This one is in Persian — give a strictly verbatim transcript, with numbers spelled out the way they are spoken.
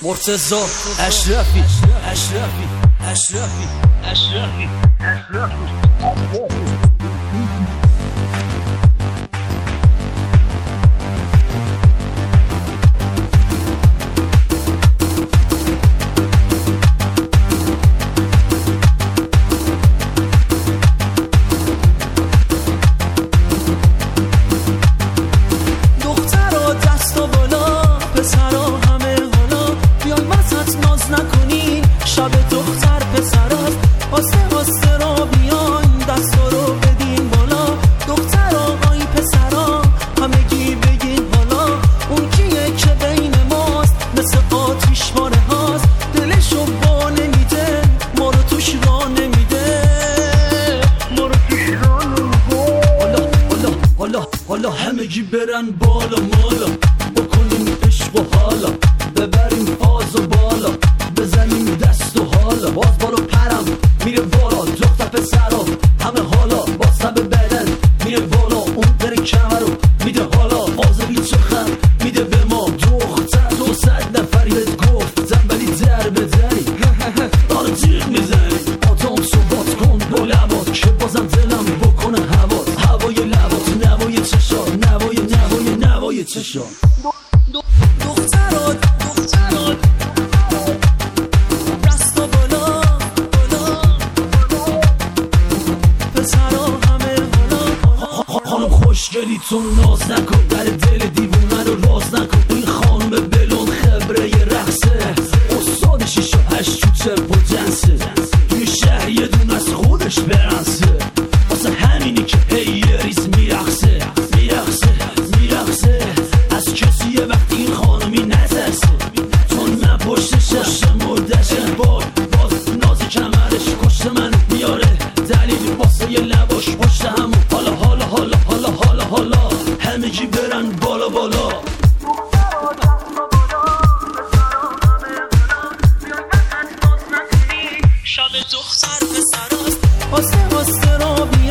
مرتضی اشرفی اشرفی اشرفی اشرفی اشرفی شب دختر پسراست واسه واسه را بیاین دستا رو بدین بالا دختر آقای پسرا همگی بگین حالا اون کیه که بین ماست مثل آتیش ماره هاست دلشو با نمیده ما رو توش را نمیده ما رو توش را نمیده حالا حالا حالا حالا همگی برن بالا مالا بکنیم عشق و حالا ببریم فاز و بالا بزنیم دست و حالا باز بالا پرم میره بالا دختر پسرا همه حالا با سب بدن میره بالا اون داره کمر رو میده حالا آزبی چخم میده به ما دختر دو صد نفری بهت گفت زن ولی در بدنی داره جیغ میزنی آتام صحبات کن با لبات که بازم دلم بکنه هوات هوای لبات نوای چشات نوای نوای نوای چشات دخترات دخترات خوشگلی تو ناز نکن در دل دیوونه رو راز نکن این خانم بلون خبره ی رقصه استاد شیش و هشت تو چپ و جنسه توی شهر یه دون از خودش برنسه واسه همینی که هی یه ریز میرقصه میرقصه میرقصه از کسی یه وقتی این خانمی نترسه چون من پشتشم پشت مردشم بار باز نازی کمرش کشت من میاره دلیل واسه یه لباش پشت همون حالا حالا حالا حالا حالا حالا همگی برن بالا بالا شب دختر پسراست واسه واسه را